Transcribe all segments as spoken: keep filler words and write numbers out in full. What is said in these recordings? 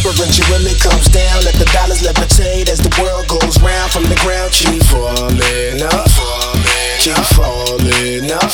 Reverential when it comes down. Let the dollars levitate as the world goes round. From the ground, keep falling up, keep falling up.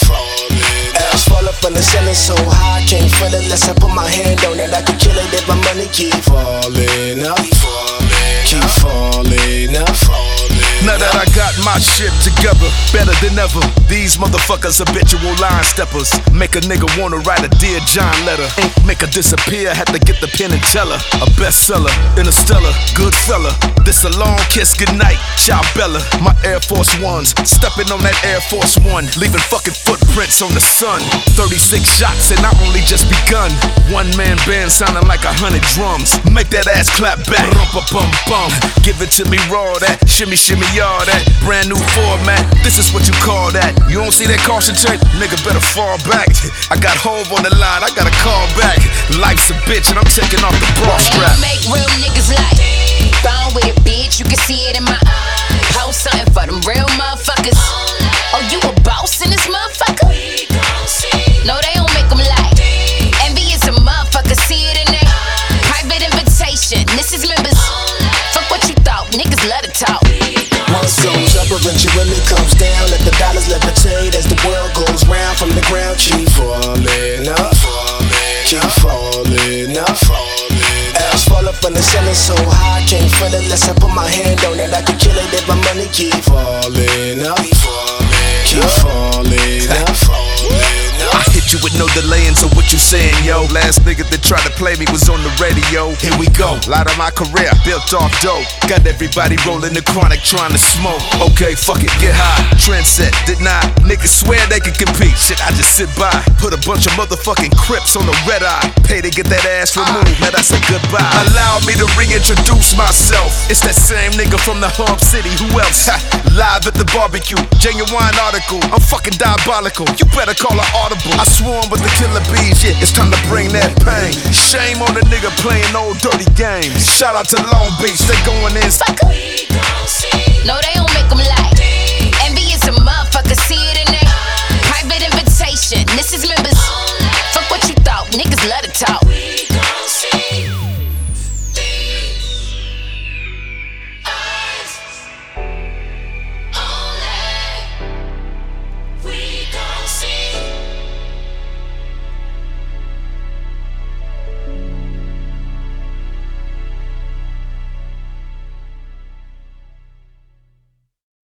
Ass fall up on the ceiling so high, can't feel it unless I put my hand on it. I can kill it if my money keep falling up, keep falling up. Now that I got my shit together, better than ever. These motherfuckers habitual line steppers. Make a nigga wanna write a Dear John letter. Make her disappear, had to get the pen and tell her. A bestseller, Interstellar, good fella. This a long kiss goodnight, ciao Bella. My Air Force Ones, stepping on that Air Force One, leaving fucking footprints on the sun. thirty-six shots and I only just begun. One man band sounding like a hundred drums. Make that ass clap back, rumpa-bum-bum. Give it to me raw, that shimmy shimmy y'all, that brand new format. This is what you call that. You don't see that caution tape? Nigga better fall back. I got Hove on the line, I gotta call back. Life's a bitch and I'm taking off the bra strap. Make real niggas like gone with it, bitch. You can see it in my eyes. Post something for them real motherfuckers. Oh, you a boss in this motherfucker? No, they don't make them like envious a motherfucker. See it in there. Private invitation. This is members. Fuck what you thought. Niggas love to talk. Once goes up, reverential when it comes down. Let the dollars levitate as the world goes round. From the ground, keep falling up, keep falling up. Ass fall up on the ceiling so high, can't feel it unless I put my hand on it. I can kill it if my money keep falling up, keep falling up. I hit you with no delaying, so what you saying, yo? Last nigga that tried to play me was on the radio. Here we go, lot of my career built off dope. Got everybody rolling the chronic trying to smoke. Okay, fuck it, get high, trendset, did not. Niggas swear they can compete, shit I just sit by. Put a bunch of motherfucking Crips on the red eye. Pay to get that ass removed, man that's a goodbye. Allow me to reintroduce myself. It's that same nigga from the Hub City, who else? Ha, live at the barbecue, genuine article. I'm fucking diabolical, you better call an audible. I swarm with the killer bees, yeah, it's time to bring that pain. Shame on the nigga playing old dirty games. Shout out to Long Beach, they going in. No, they don't make them like